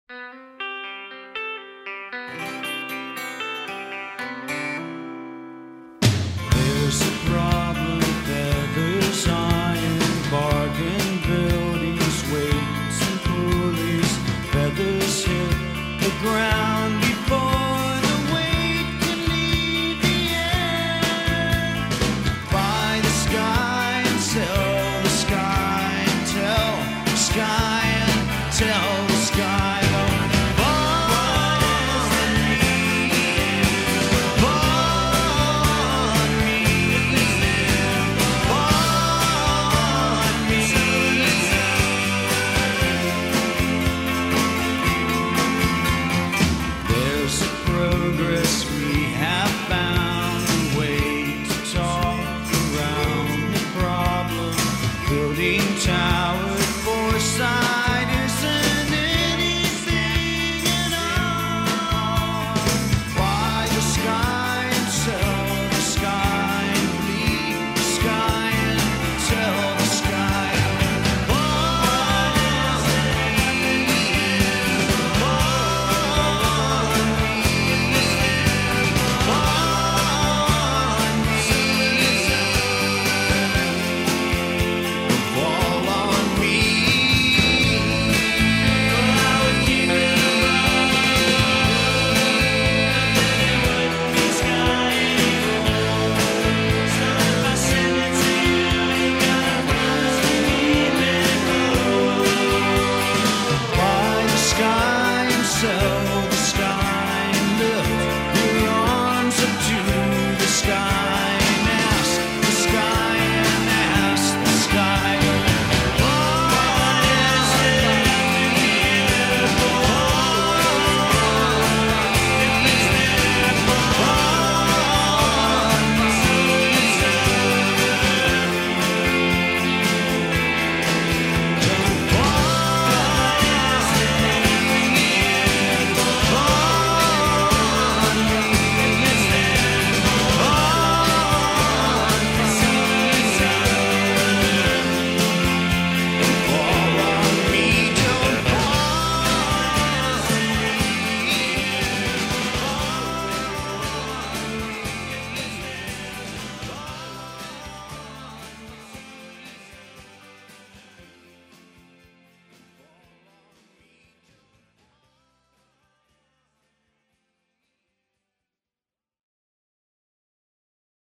There's a problem, feathers, iron, bargain buildings, weights and pulleys. Feathers hit the ground before the weight can leave the air. Buy the sky and sell the sky and tell the sky and tell the sky.